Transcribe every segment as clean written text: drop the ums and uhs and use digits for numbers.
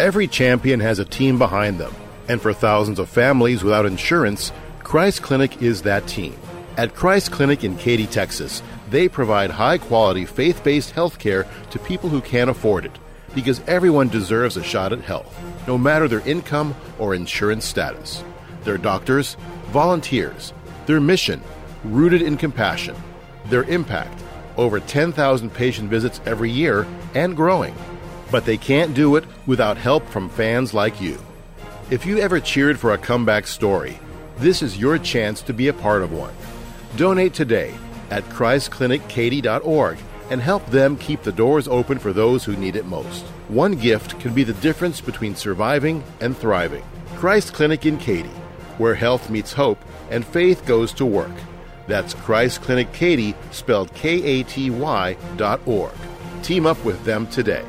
Every champion has a team behind them, and for thousands of families without insurance, Christ Clinic is that team. At Christ Clinic in Katy, Texas, they provide high-quality, faith-based health care to people who can't afford it, because everyone deserves a shot at health, no matter their income or insurance status. Their doctors, volunteers, their mission, rooted in compassion, their impact, over 10,000 patient visits every year and growing. But they can't do it without help from fans like you. If you ever cheered for a comeback story, this is your chance to be a part of one. Donate today at ChristClinicKaty.org and help them keep the doors open for those who need it most. One gift can be the difference between surviving and thriving. Christ Clinic in Katy, where health meets hope and faith goes to work. That's Christ Clinic Katy, spelled Katy.org. Team up with them today.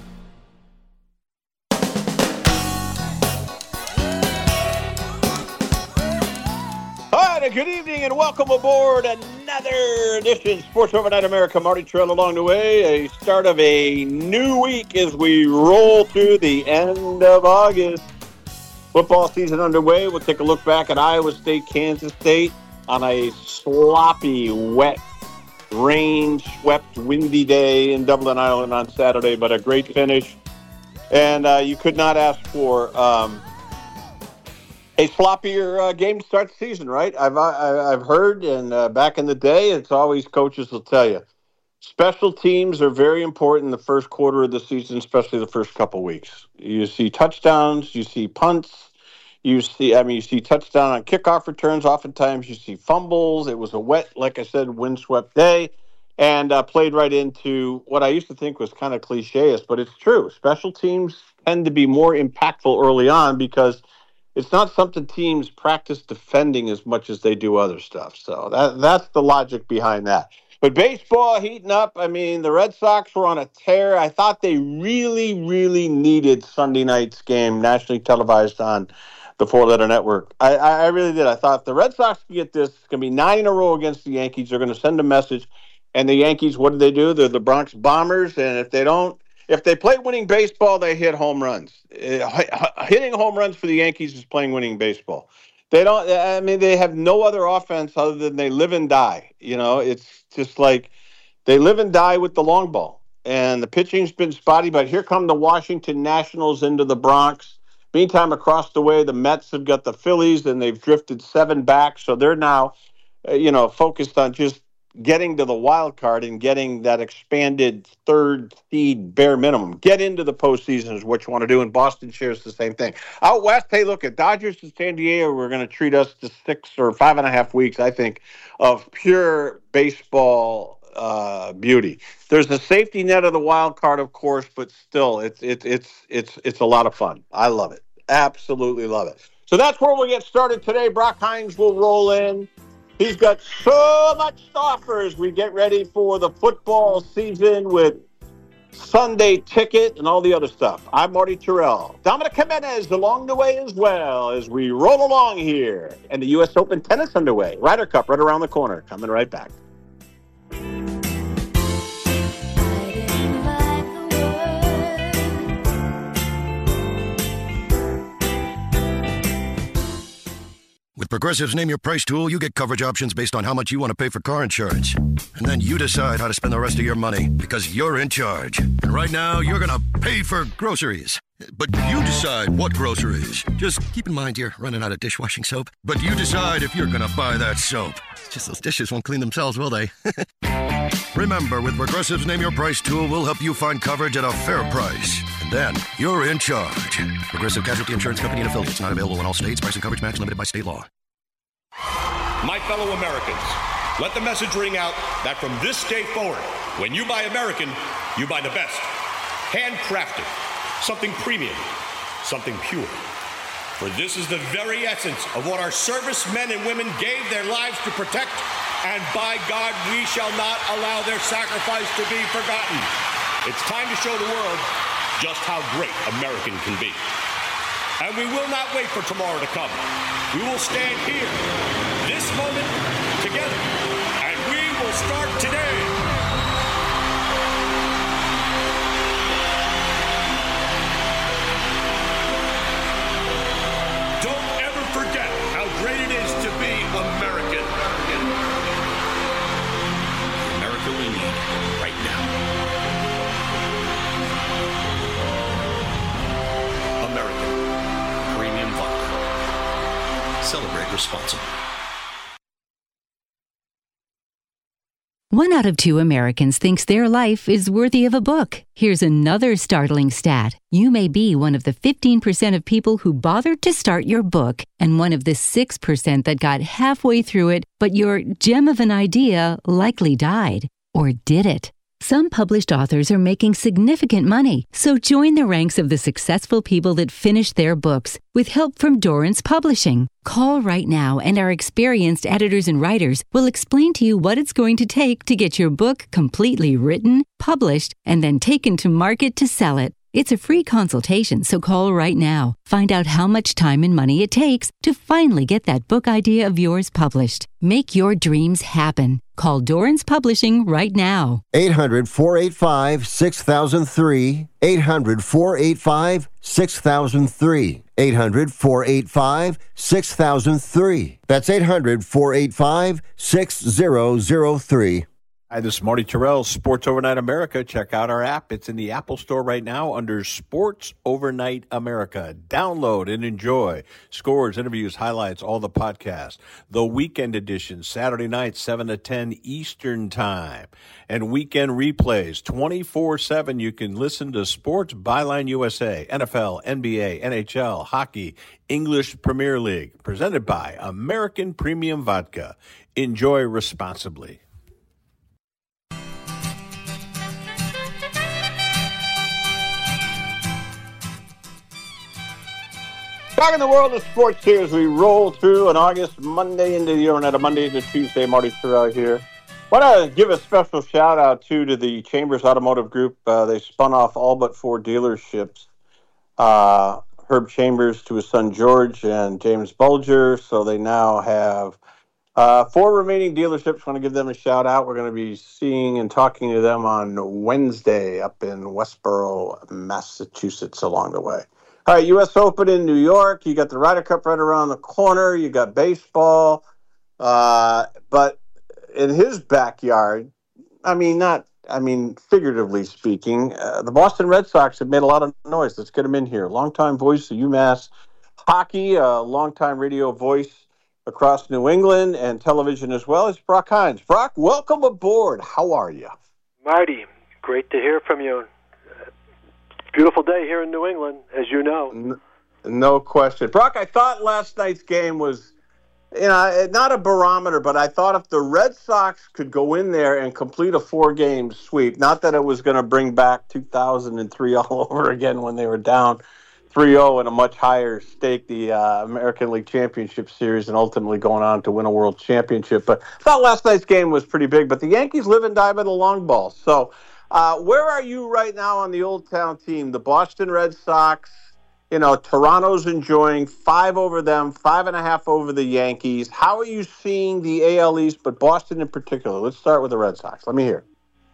Good evening and welcome aboard another edition of Sports Overnight America. Marty Terrell along the way. A start of a new week as we roll through the end of August. Football season underway. We'll take a look back at Iowa State, Kansas State on a sloppy, wet, rain-swept, windy day in Dublin, Ireland on Saturday, but a great finish. And you could not ask for a sloppier game to start the season, right? I've heard, and back in the day, it's always coaches will tell you, special teams are very important in the first quarter of the season, especially the first couple weeks. You see touchdowns, you see punts, you see touchdown on kickoff returns. Oftentimes you see fumbles. It was a wet, like I said, windswept day, and played right into what I used to think was kind of cliche-ish, but it's true. Special teams tend to be more impactful early on because it's not something teams practice defending as much as they do other stuff. So that's the logic behind that. But baseball heating up. I mean, the Red Sox were on a tear. I thought they really, really needed Sunday night's game nationally televised on the four-letter network. I really did. I thought if the Red Sox can get this, it's going to be 9 in a row against the Yankees. They're going to send a message. And the Yankees, what do? They're the Bronx Bombers. And if they play winning baseball, they hit home runs. Hitting home runs for the Yankees is playing winning baseball. They have no other offense other than they live and die. You know, it's just like they live and die with the long ball. And the pitching's been spotty, but here come the Washington Nationals into the Bronx. Meantime, across the way, the Mets have got the Phillies, and they've drifted 7 back. So they're now, focused on just getting to the wild card and getting that expanded third seed bare minimum. Get into the postseason is what you want to do, and Boston shares the same thing. Out west, hey, look, at Dodgers and San Diego, we're going to treat us to 6 or 5.5 weeks, I think, of pure baseball beauty. There's the safety net of the wild card, of course, but still, it's a lot of fun. I love it. Absolutely love it. So that's where we'll get started today. Brock Hines will roll in. He's got so much to offer as we get ready for the football season with Sunday Ticket and all the other stuff. I'm Marty Terrell. Dominic Jimenez along the way as well as we roll along here. And the U.S. Open tennis underway. Ryder Cup right around the corner. Coming right back. With Progressive's Name Your Price tool, you get coverage options based on how much you want to pay for car insurance. And then you decide how to spend the rest of your money, because you're in charge. And right now, you're going to pay for groceries. But you decide what groceries. Just keep in mind you're running out of dishwashing soap. But you decide if you're going to buy that soap. It's just those dishes won't clean themselves, will they? Remember, with Progressive's Name Your Price tool, we'll help you find coverage at a fair price. And then you're in charge. Progressive Casualty Insurance Company and affiliates. Not available in all states. Price and coverage match limited by state law. My fellow Americans, let the message ring out that from this day forward, when you buy American, you buy the best. Handcrafted. Something premium. Something pure. For this is the very essence of what our servicemen and women gave their lives to protect, and by God, we shall not allow their sacrifice to be forgotten. It's time to show the world just how great American can be. And we will not wait for tomorrow to come. We will stand here, this moment, together, and we will start today. Celebrate responsibly. 1 out of 2 Americans thinks their life is worthy of a book. Here's another startling stat. You may be one of the 15% of people who bothered to start your book and one of the 6% that got halfway through it, but your gem of an idea likely died. Or did it? Some published authors are making significant money, so join the ranks of the successful people that finished their books with help from Dorrance Publishing. Call right now and our experienced editors and writers will explain to you what it's going to take to get your book completely written, published, and then taken to market to sell it. It's a free consultation, so call right now. Find out how much time and money it takes to finally get that book idea of yours published. Make your dreams happen. Call Dorrance Publishing right now. 800-485-6003. 800-485-6003. 800-485-6003. That's 800-485-6003. Hi, this is Marty Terrell, Sports Overnight America. Check out our app. It's in the Apple Store right now under Sports Overnight America. Download and enjoy. Scores, interviews, highlights, all the podcasts. The weekend edition, Saturday night, 7 to 10 Eastern Time. And weekend replays, 24/7. You can listen to Sports Byline USA, NFL, NBA, NHL, hockey, English Premier League. Presented by American Premium Vodka. Enjoy responsibly. Back in the world of sports here as we roll through an August Monday into the overnight, a Monday into Tuesday. Marty Terrell here. Want to give a special shout out to the Chambers Automotive Group. They spun off all but 4 dealerships. Herb Chambers to his son George and James Bulger. So they now have 4 remaining dealerships. Want to give them a shout out. We're going to be seeing and talking to them on Wednesday up in Westboro, Massachusetts along the way. All right, U.S. Open in New York. You got the Ryder Cup right around the corner. You got baseball. But in his backyard, figuratively speaking, the Boston Red Sox have made a lot of noise. Let's get him in here. Longtime voice of UMass hockey, longtime radio voice across New England and television as well. It's Brock Hines. Brock, welcome aboard. How are you? Marty, great to hear from you. Beautiful day here in New England, as you know. No question. Brock, I thought last night's game was, not a barometer, but I thought if the Red Sox could go in there and complete a 4-game sweep, not that it was going to bring back 2003 all over again when they were down 3-0 in a much higher stake, the American League Championship Series, and ultimately going on to win a World Championship. But I thought last night's game was pretty big, but the Yankees live and die by the long ball. So, where are you right now on the Old Town team? The Boston Red Sox, Toronto's enjoying 5 over them, 5.5 over the Yankees. How are you seeing the AL East, but Boston in particular? Let's start with the Red Sox. Let me hear.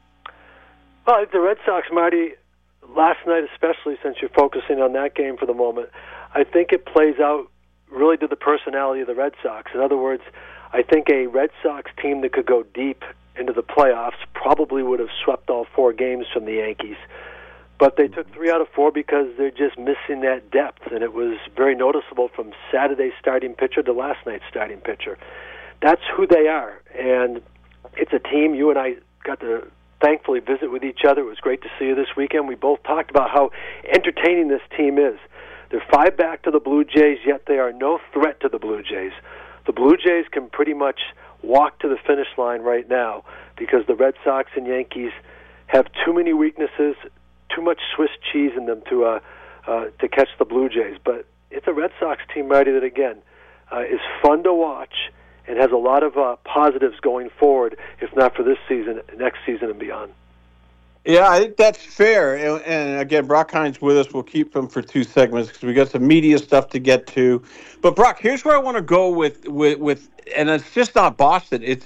Well, the Red Sox, Marty, last night especially, since you're focusing on that game for the moment, I think it plays out really to the personality of the Red Sox. In other words, I think a Red Sox team that could go deep into the playoffs probably would have swept all 4 games from the Yankees. But they took 3 out of 4 because they're just missing that depth, and it was very noticeable from Saturday's starting pitcher to last night's starting pitcher. That's who they are, and it's a team. You and I got to thankfully visit with each other. It was great to see you this weekend. We both talked about how entertaining this team is. They're 5 back to the Blue Jays, yet they are no threat to the Blue Jays. The Blue Jays can pretty much walk to the finish line right now because the Red Sox and Yankees have too many weaknesses, too much Swiss cheese in them to catch the Blue Jays. But it's a Red Sox team, Marty, that again is fun to watch and has a lot of positives going forward, if not for this season, next season and beyond. Yeah, I think that's fair. And again, Brock Hines with us. We'll keep him for 2 segments because we got some media stuff to get to. But Brock, here's where I want to go with, and it's just not Boston. It's,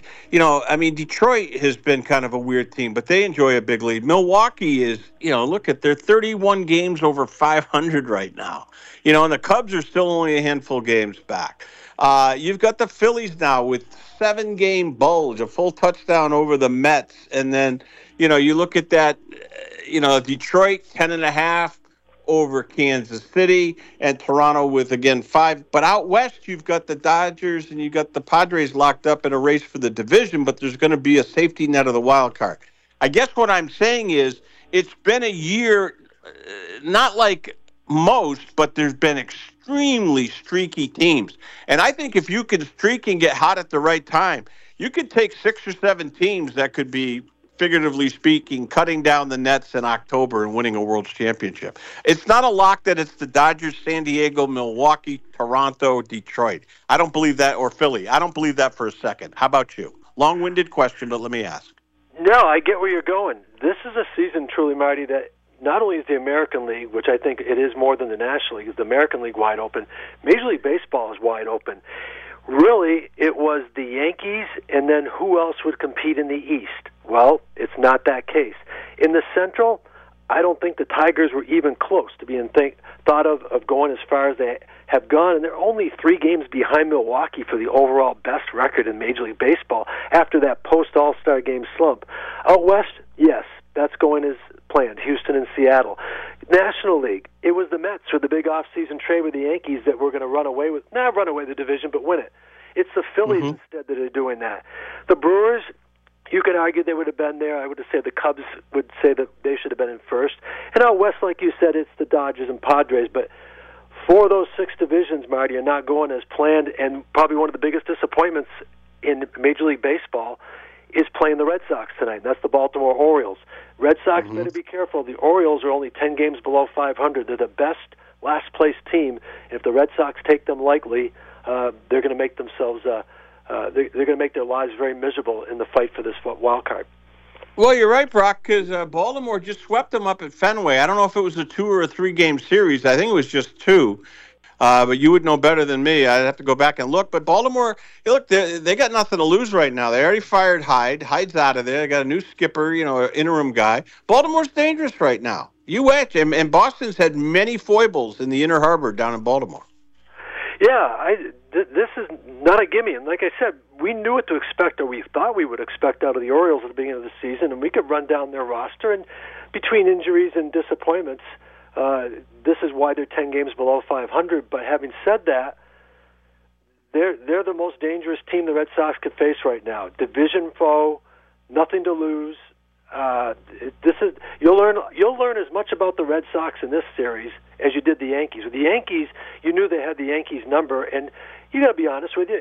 Detroit has been kind of a weird team, but they enjoy a big lead. Milwaukee is, look at their 31 games over 500 right now. And the Cubs are still only a handful of games back. You've got the Phillies now with 7-game bulge, a full touchdown over the Mets, and then you look at that, Detroit 10.5, over Kansas City, and Toronto with, again, 5. But out west, you've got the Dodgers and you've got the Padres locked up in a race for the division, but there's going to be a safety net of the wild card. I guess what I'm saying is it's been a year, not like most, but there's been extremely streaky teams. And I think if you can streak and get hot at the right time, you could take 6 or 7 teams that could be, figuratively speaking, cutting down the nets in October and winning a World Championship. It's not a lock that it's the Dodgers, San Diego, Milwaukee, Toronto, Detroit. I don't believe that, or Philly. I don't believe that for a second. How about you? Long-winded question, but let me ask. No, I get where you're going. This is a season, truly, Marty, that not only is the American League, which I think it is more than the National League, is the American League wide open, Major League Baseball is wide open. Really, it was the Yankees, and then who else would compete in the East? Well, it's not that case. In the Central, I don't think the Tigers were even close to being thought of going as far as they have gone, and they're only 3 games behind Milwaukee for the overall best record in Major League Baseball after that post-All-Star Game slump. Out West, yes, that's going as planned, Houston and Seattle. National League, it was the Mets with the big off-season trade with the Yankees that were going to run away the division, but win it. It's the Phillies instead that are doing that. The Brewers, you could argue they would have been there. I would have said the Cubs would say that they should have been in first. And out West, like you said, it's the Dodgers and Padres. But 4 of those 6 divisions, Marty, are not going as planned, and probably one of the biggest disappointments in Major League Baseball is playing the Red Sox tonight. That's the Baltimore Orioles. Red Sox better be careful. The Orioles are only 10 games below 500. They're the best last-place team. If the Red Sox take them lightly, they're going to make themselves they're going to make their lives very miserable in the fight for this wild card. Well, you're right, Brock, because Baltimore just swept them up at Fenway. I don't know if it was a 2 or a 3 game series. I think it was just 2. But you would know better than me. I'd have to go back and look. But Baltimore, look, they got nothing to lose right now. They already fired Hyde. Hyde's out of there. They got a new skipper, an interim guy. Baltimore's dangerous right now. You watch, and Boston's had many foibles in the Inner Harbor down in Baltimore. Yeah, this is not a gimme. And like I said, we knew what to expect, or we thought we would expect out of the Orioles at the beginning of the season, and we could run down their roster. And between injuries and disappointments, this is why they're 10 games below 500. But having said that, they're the most dangerous team the Red Sox could face right now. Division foe, nothing to lose. You'll learn as much about the Red Sox in this series as you did the Yankees. With the Yankees, you knew they had the Yankees number, and you got to be honest with you.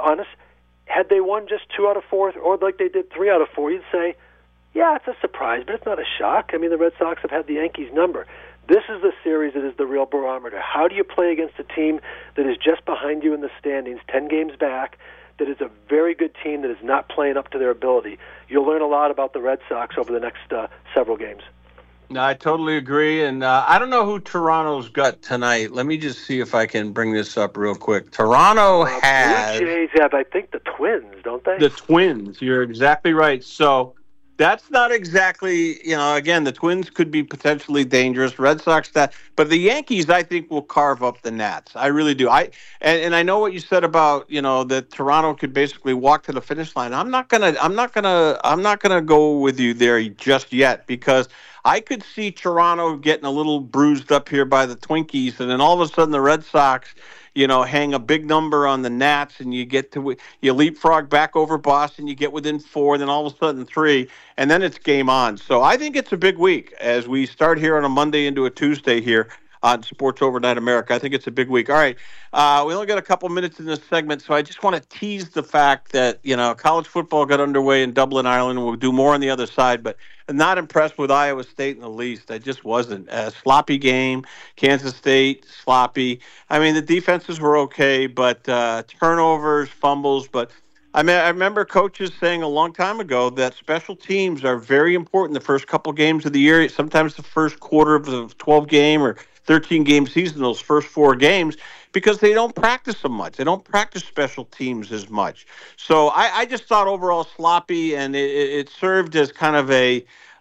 Had they won just 2 out of 4, or like they did 3 out of 4, you'd say, yeah, it's a surprise, but it's not a shock. I mean, the Red Sox have had the Yankees number. This is the series that is the real barometer. How do you play against a team that is just behind you in the standings, 10 games back, that is a very good team that is not playing up to their ability? You'll learn a lot about the Red Sox over the next several games. No, I totally agree. And I don't know who Toronto's got tonight. Let me just see if I can bring this up real quick. Toronto has... Blue Jays have, I think, the Twins, don't they? The Twins. You're exactly right. So that's not exactly, again, the Twins could be potentially dangerous. Red Sox, but the Yankees, I think, will carve up the Nats. I really do. And I know what you said about, that Toronto could basically walk to the finish line. I'm not gonna go with you there just yet, because I could see Toronto getting a little bruised up here by the Twinkies, and then all of a sudden the Red Sox, hang a big number on the Nats, and you leapfrog back over Boston, you get within 4, then all of a sudden 3, and then it's game on. So I think it's a big week as we start here on a Monday into a Tuesday here on Sports Overnight America. I think it's a big week. All right, we only got a couple minutes in this segment, so I just want to tease the fact that, college football got underway in Dublin, Ireland, and we'll do more on the other side, but I'm not impressed with Iowa State in the least. I just wasn't. A sloppy game. Kansas State, sloppy. I mean, the defenses were okay, but turnovers, fumbles. But I remember coaches saying a long time ago that special teams are very important the first couple games of the year, sometimes the first quarter of the 12-game or 13-game season, those first 4 games, because they don't practice them much. They don't practice special teams as much. So I just thought overall sloppy, and it served as kind of a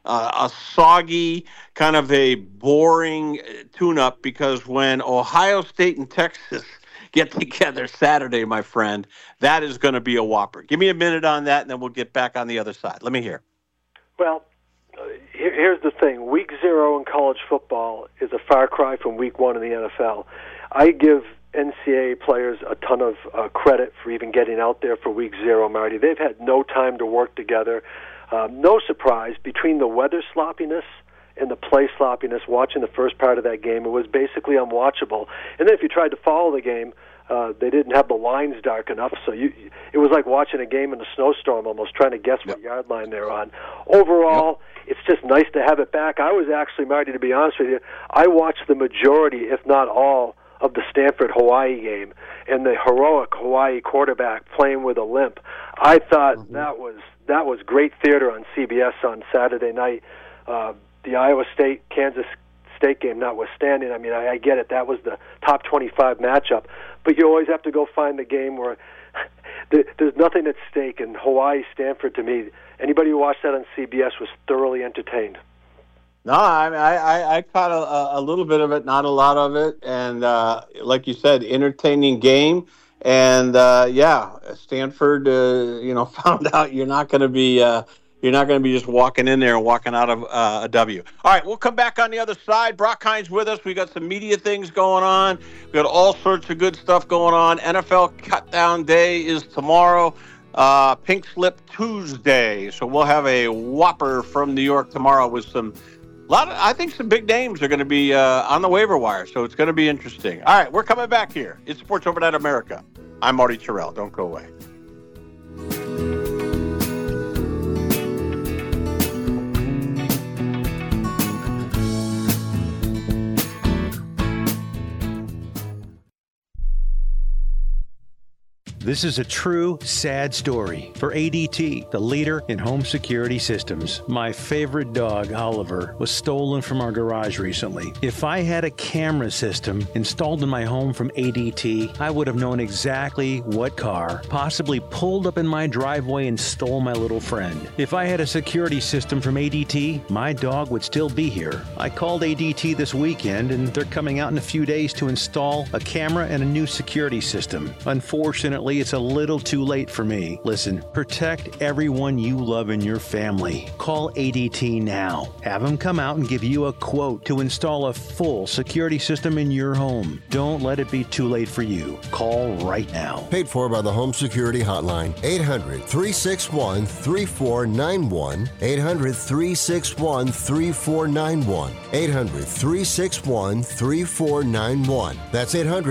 soggy, kind of a boring tune-up, because when Ohio State and Texas get together Saturday, my friend, that is going to be a whopper. Give me a minute on that, and then we'll get back on the other side. Let me hear. Well, here's the thing. Week 0 in college football is a far cry from Week 1 in the NFL. I give NCAA players a ton of credit for even getting out there for Week 0, Marty. They've had no time to work together. No surprise, between the weather sloppiness and the play sloppiness, watching the first part of that game, it was basically unwatchable. And then if you tried to follow the game, they didn't have the lines dark enough, so it was like watching a game in a snowstorm, almost trying to guess what yard line they're on. Overall, it's just nice to have it back. I was actually, Marty, to be honest with you, I watched the majority, if not all, of the Stanford-Hawaii game, and the heroic Hawaii quarterback playing with a limp. I thought that was great theater on CBS on Saturday night. The Iowa State-Kansas State game notwithstanding, I mean, I get it. That was the top 25 matchup. But you always have to go find the game where there's nothing at stake. And Hawaii-Stanford, to me, anybody who watched that on CBS was thoroughly entertained. No, I caught a little bit of it, not a lot of it. And like you said, entertaining game. And, Stanford, found out you're not going to be just walking in there and walking out of a W. All right, we'll come back on the other side. Brock Hines with us. We got some media things going on. We got all sorts of good stuff going on. NFL Cutdown Day is tomorrow. Pink Slip Tuesday. So we'll have a whopper from New York tomorrow with some big names are going to be on the waiver wire. So it's going to be interesting. All right, we're coming back here. It's Sports Overnight America. I'm Marty Terrell. Don't go away. This is a true, sad story for ADT, the leader in home security systems. My favorite dog, Oliver, was stolen from our garage recently. If I had a camera system installed in my home from ADT, I would have known exactly what car possibly pulled up in my driveway and stole my little friend. If I had a security system from ADT, my dog would still be here. I called ADT this weekend, and they're coming out in a few days to install a camera and a new security system. Unfortunately, it's a little too late for me. Listen, protect everyone you love in your family. Call ADT now. Have them come out and give you a quote to install a full security system in your home. Don't let it be too late for you. Call right now. Paid for by the Home Security Hotline. 800-361-3491. 800-361-3491. 800-361-3491. That's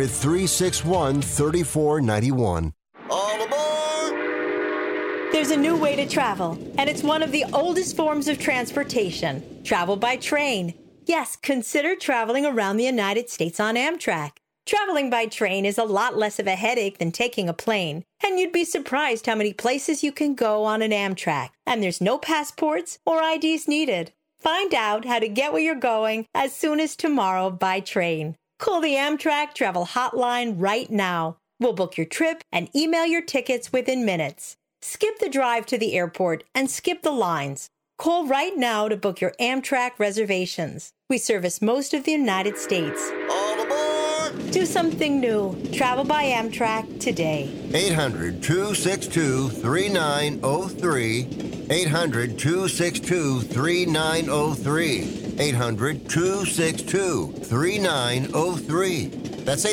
800-361-3491. All aboard! There's a new way to travel, and it's one of the oldest forms of transportation. Travel by train. Yes, consider traveling around the United States on Amtrak. Traveling by train is a lot less of a headache than taking a plane, and you'd be surprised how many places you can go on an Amtrak. And there's no passports or IDs needed. Find out how to get where you're going as soon as tomorrow by train. Call the Amtrak Travel Hotline right now. We'll book your trip and email your tickets within minutes. Skip the drive to the airport and skip the lines. Call right now to book your Amtrak reservations. We service most of the United States. All aboard! Do something new. Travel by Amtrak today. 800-262-3903. 800-262-3903. 800-262-3903. That's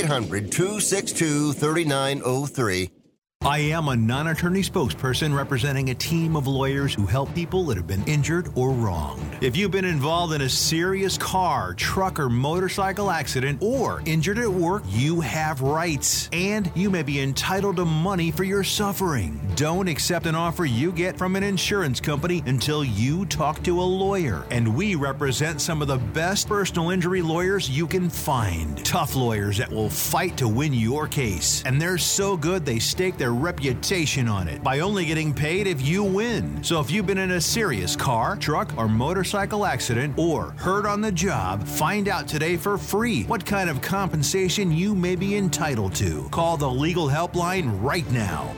800-262-3903. I am a non-attorney spokesperson representing a team of lawyers who help people that have been injured or wronged. If you've been involved in a serious car, truck, or motorcycle accident or injured at work, you have rights, and you may be entitled to money for your suffering. Don't accept an offer you get from an insurance company until you talk to a lawyer, and we represent some of the best personal injury lawyers you can find. Tough lawyers that will fight to win your case, and they're so good they stake their reputation on it by only getting paid if you win. So if you've been in a serious car, truck, or motorcycle accident or hurt on the job, find out today for free what kind of compensation you may be entitled to. Call the legal helpline right now.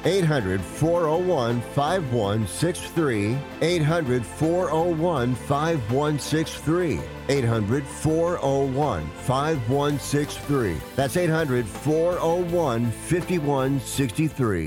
800-401-5163. 800-401-5163. 800-401-5163. That's 800-401-5163.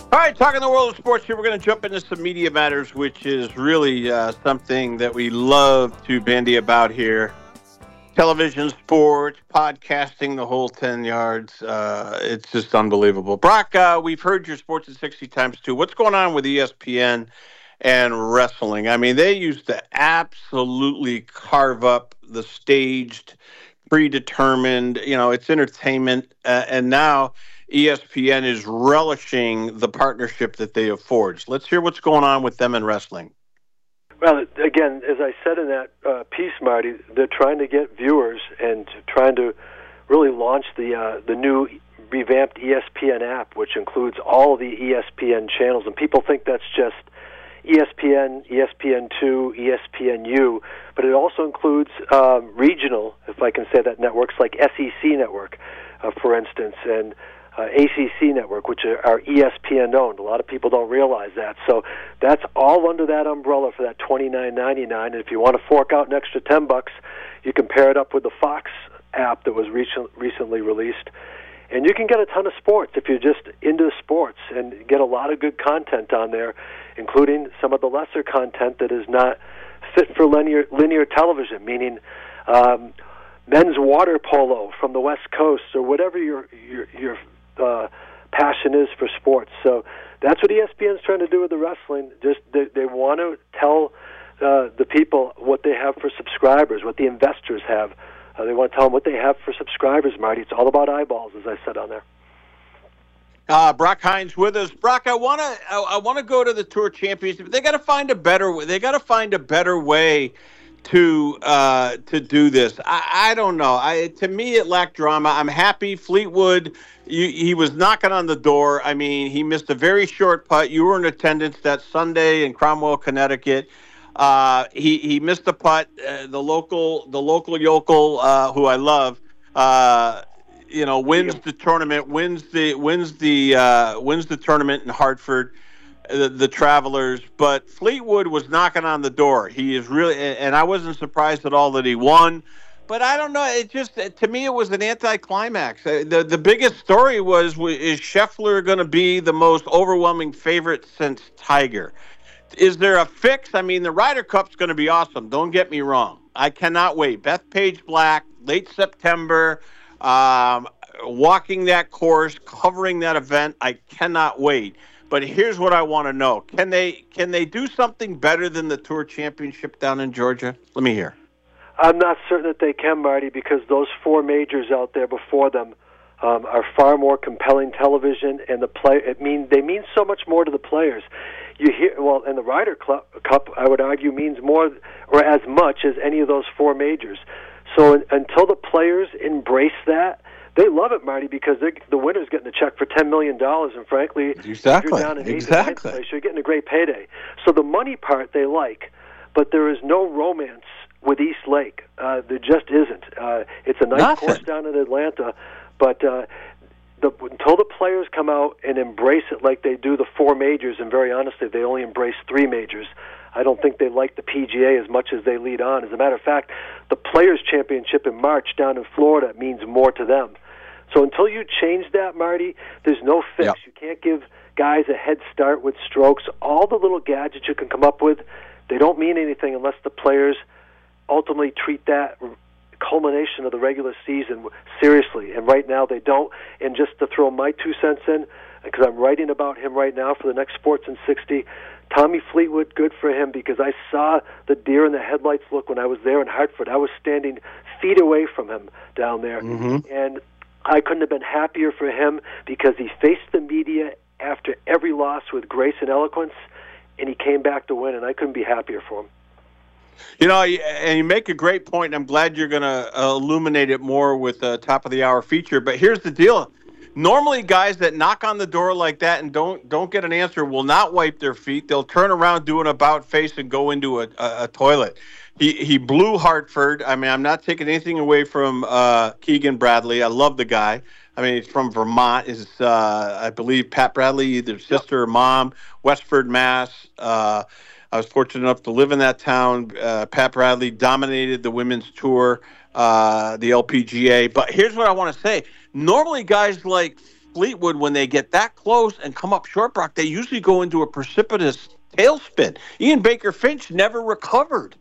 All right, talking the world of sports here, we're going to jump into some media matters, which is really something that we love to bandy about here. Television, sports, podcasting, the whole 10 yards. It's just unbelievable. Brock, we've heard your Sports at 60 times too. What's going on with ESPN and wrestling? I mean, they used to absolutely carve up the staged, predetermined, it's entertainment, and now ESPN is relishing the partnership that they have forged. Let's hear what's going on with them in wrestling. Well, again, as I said in that piece, Marty, they're trying to get viewers and trying to really launch the new revamped ESPN app, which includes all of the ESPN channels. And people think that's just ESPN, ESPN2, ESPNU, but it also includes regional, if I can say that, networks like SEC Network, for instance, and ACC Network, which are ESPN-owned. A lot of people don't realize that. So that's all under that umbrella for that $29.99. And if you want to fork out an extra $10, you can pair it up with the Fox app that was recently released. And you can get a ton of sports if you're just into sports and get a lot of good content on there, including some of the lesser content that is not fit for linear television, meaning men's water polo from the West Coast or whatever your passion is for sports. So that's what ESPN's trying to do with the wrestling. Just they want to tell the people what they have for subscribers, what the investors have. They want to tell them what they have for subscribers, Marty. It's all about eyeballs, as I said on there. Brock Hines with us. Brock, I want to go to the Tour Championship. They got to find a better way. They got to find a better way to do this. I don't know. To me, it lacked drama. I'm happy Fleetwood. He was knocking on the door. I mean, he missed a very short putt. You were in attendance that Sunday in Cromwell, Connecticut. He missed the putt. The local yokel who I love, wins the tournament. Wins the tournament in Hartford. The Travelers, but Fleetwood was knocking on the door. He is really, and I wasn't surprised at all that he won. But I don't know. It just, to me, it was an anticlimax. The biggest story is Scheffler going to be the most overwhelming favorite since Tiger? Is there a fix? I mean, the Ryder Cup's going to be awesome. Don't get me wrong. I cannot wait. Bethpage Black, late September, walking that course, covering that event. I cannot wait. But here's what I want to know. Can they do something better than the Tour Championship down in Georgia? Let me hear. I'm not certain that they can, Marty, because those four majors out there before them are far more compelling television, and they mean so much more to the players. You hear, and the Ryder Cup, I would argue, means more or as much as any of those four majors. So until the players embrace that, they love it, Marty, because the winner's getting a check for $10 million, and frankly, if you're down in eighth place, you're getting a great payday. So the money part they like, but there is no romance with East Lake. There just isn't. It's a nice course down in Atlanta, but until the players come out and embrace it like they do the four majors, and very honestly, they only embrace three majors, I don't think they like the PGA as much as they lead on. As a matter of fact, the Players' Championship in March down in Florida means more to them. So until you change that, Marty, there's no fix. Yep. You can't give guys a head start with strokes. All the little gadgets you can come up with, they don't mean anything unless the players ultimately treat that culmination of the regular season seriously. And right now they don't. And just to throw my 2 cents in, because I'm writing about him right now for the next Sports in 60, Tommy Fleetwood, good for him, because I saw the deer in the headlights look when I was there in Hartford. I was standing feet away from him down there. Mm-hmm. And I couldn't have been happier for him because he faced the media after every loss with grace and eloquence, and he came back to win, and I couldn't be happier for him. And you make a great point, and I'm glad you're going to illuminate it more with the top-of-the-hour feature. But here's the deal. Normally, guys that knock on the door like that and don't get an answer will not wipe their feet. They'll turn around, do an about-face, and go into a toilet. He blew Hartford. I mean, I'm not taking anything away from Keegan Bradley. I love the guy. I mean, he's from Vermont. I believe, Pat Bradley, either sister or mom, Westford, Mass. I was fortunate enough to live in that town. Pat Bradley dominated the women's tour, the LPGA. But here's what I want to say. Normally, guys like Fleetwood, when they get that close and come up short, Brock, they usually go into a precipitous tailspin. Ian Baker Finch never recovered.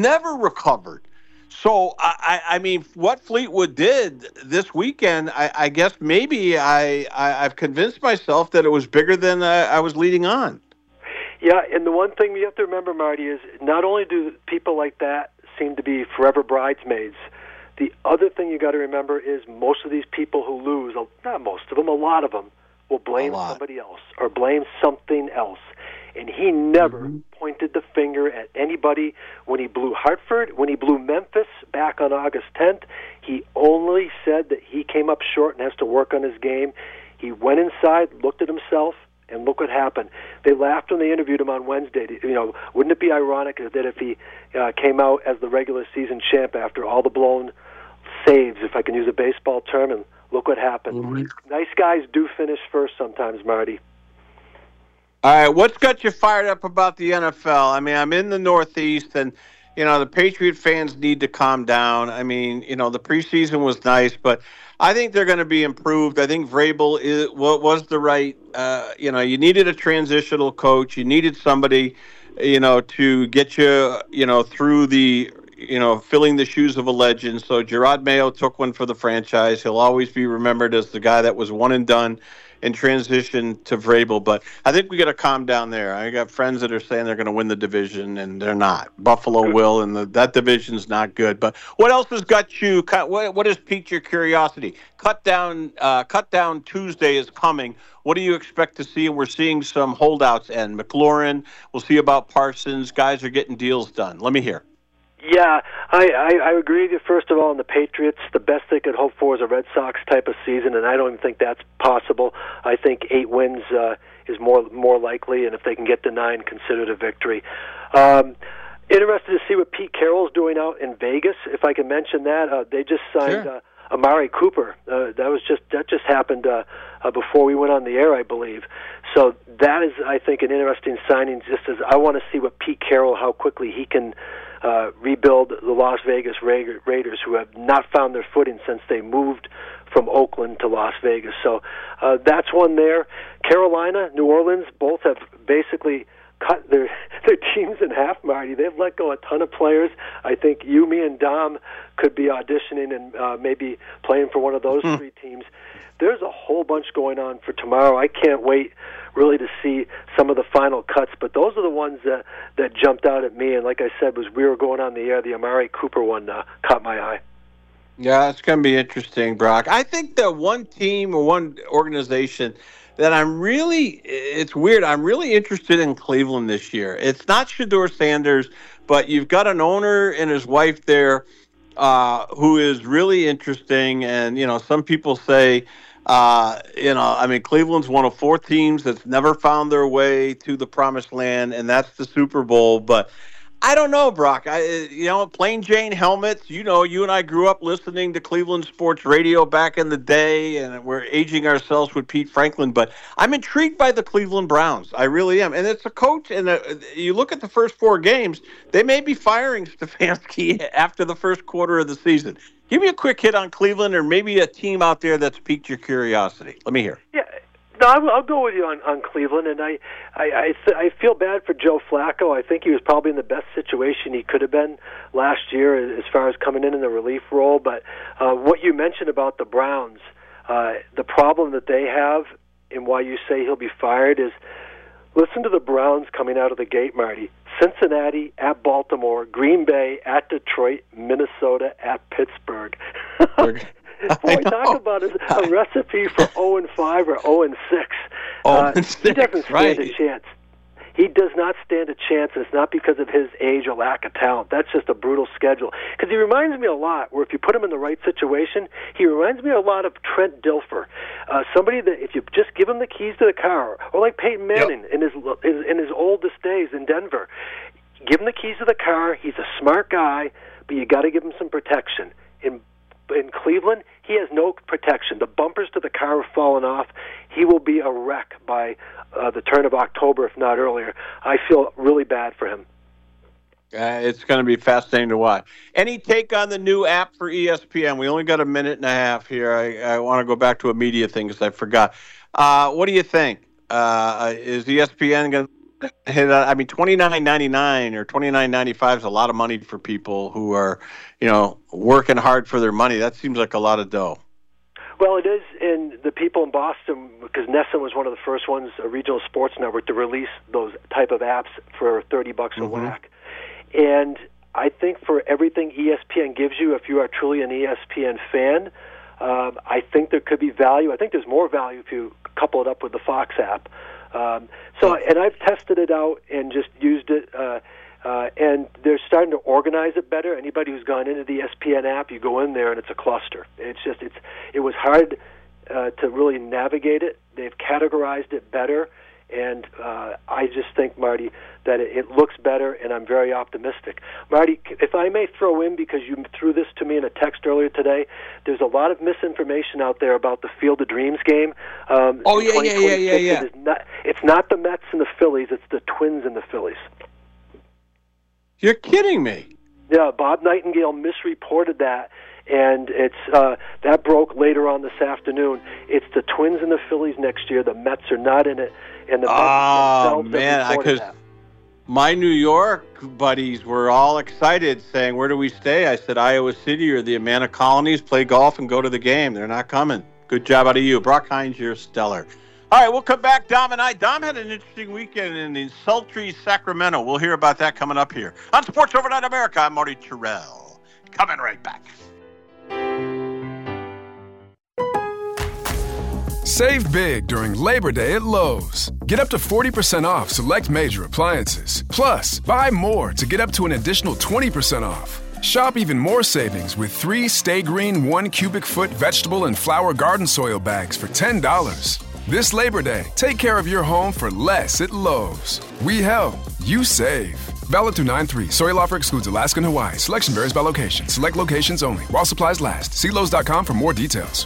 So, I mean, what Fleetwood did this weekend, I guess maybe I've convinced myself that it was bigger than I was leading on. Yeah, and the one thing you have to remember, Marty, is not only do people like that seem to be forever bridesmaids, the other thing you got to remember is most of these people who lose, not most of them, a lot of them, will blame somebody else or blame something else. And he never pointed the finger at anybody when he blew Hartford, when he blew Memphis back on August 10th. He only said that he came up short and has to work on his game. He went inside, looked at himself, and look what happened. They laughed when they interviewed him on Wednesday. You know, wouldn't it be ironic that if he came out as the regular season champ after all the blown saves, if I can use a baseball term, and look what happened. Mm-hmm. Nice guys do finish first sometimes, Marty. All right, what's got you fired up about the NFL? I mean, I'm in the Northeast, and, you know, the Patriot fans need to calm down. I mean, you know, the preseason was nice, but I think they're going to be improved. I think Vrabel was the right, you know, you needed a transitional coach. You needed somebody, you know, to get you, you know, through the, you know, filling the shoes of a legend. So Gerard Mayo took one for the franchise. He'll always be remembered as the guy that was one and done in transition to Vrabel. But I think we got to calm down there. I got friends that are saying they're going to win the division, and they're not. Buffalo will, and that division's not good. But what else has got you? What has piqued your curiosity? Cut down Tuesday is coming. What do you expect to see? And we're seeing some holdouts end. McLaurin, we'll see about Parsons. Guys are getting deals done. Let me hear. Yeah, I agree with you. First of all, in the Patriots, the best they could hope for is a Red Sox type of season, and I don't even think that's possible. I think 8 wins is more likely, and if they can get to 9, consider it a victory. Interested to see what Pete Carroll's doing out in Vegas. If I can mention that, they just signed Amari Cooper. That just happened before we went on the air, I believe. So that is, I think, an interesting signing. Just as I want to see what Pete Carroll, how quickly he can rebuild the Las Vegas Raiders, who have not found their footing since they moved from Oakland to Las Vegas. So that's one there. Carolina, New Orleans, both have basically cut their teams in half, Marty. They've let go a ton of players. I think you, me, and Dom could be auditioning and maybe playing for one of those 3 teams. There's a whole bunch going on for tomorrow. I can't wait really to see some of the final cuts, but those are the ones that jumped out at me. And like I said, we were going on the air, the Amari Cooper one caught my eye. Yeah, it's going to be interesting, Brock. I think the one team or one organization that it's weird, I'm really interested in Cleveland this year. It's not Shedeur Sanders, but you've got an owner and his wife there who is really interesting. And, you know, some people say, you know, I mean, Cleveland's one of 4 teams that's never found their way to the promised land, and that's the Super Bowl. But I don't know, Brock. You know, plain Jane helmets. You know, you and I grew up listening to Cleveland sports radio back in the day, and we're aging ourselves with Pete Franklin. But I'm intrigued by the Cleveland Browns. I really am. And it's a coach, and you look at the first 4 games, they may be firing Stefanski after the first quarter of the season. Give me a quick hit on Cleveland, or maybe a team out there that's piqued your curiosity. Let me hear. Yeah. No, I'll go with you on Cleveland, and I feel bad for Joe Flacco. I think he was probably in the best situation he could have been last year as far as coming in the relief role. But what you mentioned about the Browns, the problem that they have and why you say he'll be fired is, listen to the Browns coming out of the gate, Marty. Cincinnati at Baltimore, Green Bay at Detroit, Minnesota at Pittsburgh. Boy, talk about a recipe for 0-5 or 0-6. He doesn't stand a chance. He does not stand a chance, and it's not because of his age or lack of talent. That's just a brutal schedule. Because he reminds me a lot, where if you put him in the right situation, he reminds me a lot of Trent Dilfer. Somebody that if you just give him the keys to the car, or like Peyton Manning in his oldest days in Denver, give him the keys to the car. He's a smart guy, but you got to give him some protection. In Cleveland, he has no protection. The bumpers to the car have fallen off. He will be a wreck by the turn of October, if not earlier. I feel really bad for him. It's going to be fascinating to watch. Any take on the new app for ESPN? We only got a minute and a half here. I want to go back to a media thing because I forgot. What do you think? Is ESPN going to hit? I mean, $29.99 or $29.95 is a lot of money for people who are, working hard for their money. That seems like a lot of dough. Well, it is, and the people in Boston, because NESN was one of the first ones, a regional sports network, to release those type of apps for $30 a whack. And I think for everything ESPN gives you, if you are truly an ESPN fan, I think there could be value. I think there's more value if you couple it up with the Fox app. And I've tested it out and just used it, and they're starting to organize it better. Anybody who's gone into the ESPN app, you go in there and it's a cluster. It was hard to really navigate it. They've categorized it better, and I just think, Marty, that it looks better, and I'm very optimistic. Marty, if I may throw in, because you threw this to me in a text earlier today, there's a lot of misinformation out there about the Field of Dreams game. Yeah. It's not the Mets and the Phillies, it's the Twins and the Phillies. You're kidding me. Yeah, Bob Nightingale misreported that, and it's that broke later on this afternoon. It's the Twins and the Phillies next year. The Mets are not in it, and the Mets themselves have reported that. My New York buddies were all excited, saying, "Where do we stay?" I said, "Iowa City or the Amana Colonies. Play golf and go to the game." They're not coming. Good job out of you. Brock Hines, you're stellar. All right, we'll come back, Dom and I. Dom had an interesting weekend in sultry Sacramento. We'll hear about that coming up here on Sports Overnight America. I'm Marty Terrell. Coming right back. Save big during Labor Day at Lowe's. Get up to 40% off select major appliances. Plus, buy more to get up to an additional 20% off. Shop even more savings with 3 Stay Green 1 cubic foot vegetable and flower garden soil bags for $10. This Labor Day, take care of your home for less at Lowe's. We help, you save. Valid through 9/3. Soil offer excludes Alaska and Hawaii. Selection varies by location. Select locations only. While supplies last. See Lowe's.com for more details.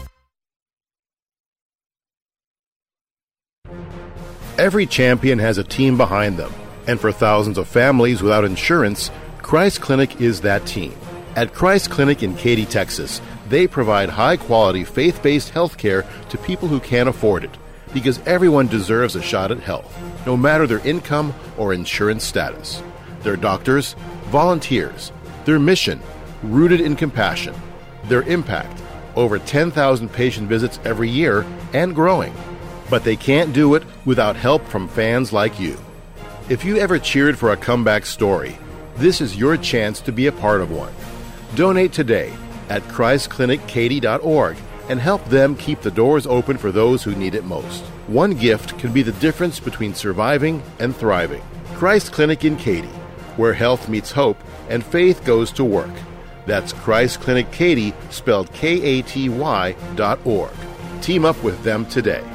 Every champion has a team behind them. And for thousands of families without insurance, Christ Clinic is that team. At Christ Clinic in Katy, Texas, they provide high-quality, faith-based health care to people who can't afford it. Because everyone deserves a shot at health, no matter their income or insurance status. Their doctors, volunteers, their mission, rooted in compassion. Their impact, over 10,000 patient visits every year and growing. But they can't do it without help from fans like you. If you ever cheered for a comeback story, this is your chance to be a part of one. Donate today at ChristClinicKaty.org and help them keep the doors open for those who need it most. One gift can be the difference between surviving and thriving. Christ Clinic in Katy, where health meets hope and faith goes to work. That's Christ Clinic Katy, spelled KATY.org. Team up with them today.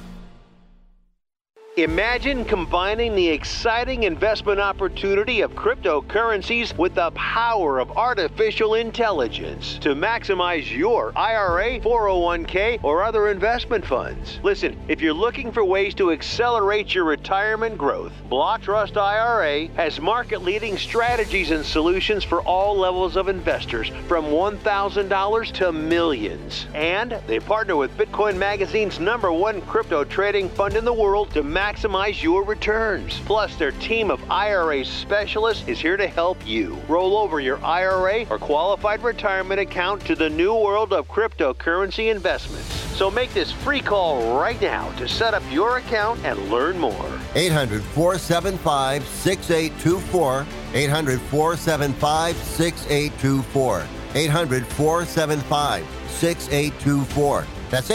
Imagine combining the exciting investment opportunity of cryptocurrencies with the power of artificial intelligence to maximize your IRA, 401k, or other investment funds. Listen, if you're looking for ways to accelerate your retirement growth, Block Trust IRA has market-leading strategies and solutions for all levels of investors, from $1,000 to millions. And they partner with Bitcoin Magazine's #1 crypto trading fund in the world to maximize your returns. Plus, their team of IRA specialists is here to help you roll over your IRA or qualified retirement account to the new world of cryptocurrency investments. So make this free call right now to set up your account and learn more. 800-475-6824. 800-475-6824. 800-475-6824. That's